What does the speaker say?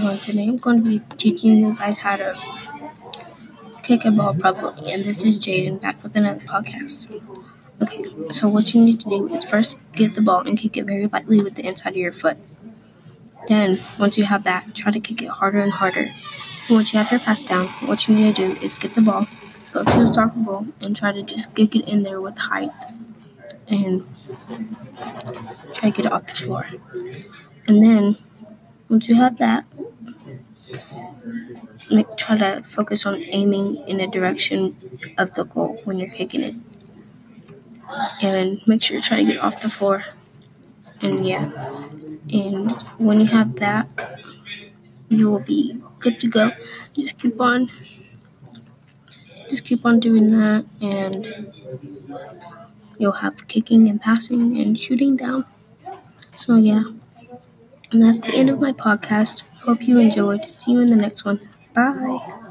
everyone, today I'm going to be teaching you guys how to kick a ball properly, and this is Jaden back with another podcast. Okay, so what you need to do is first get the ball and kick it very lightly with the inside of your foot. Then, once you have that, try to kick it harder and harder. And once you have your pass down, what you need to do is get the ball, go to a soccer ball, and try to just kick it in there with height, and try to get it off the floor. And then, once you have that, try to focus on aiming in the direction of the goal when you're kicking it. And make sure you try to get off the floor. And and when you have that, you will be good to go. Just keep on doing that, and you'll have kicking and passing and shooting down. So and that's the end of my podcast. Hope you enjoyed. See you in the next one. Bye.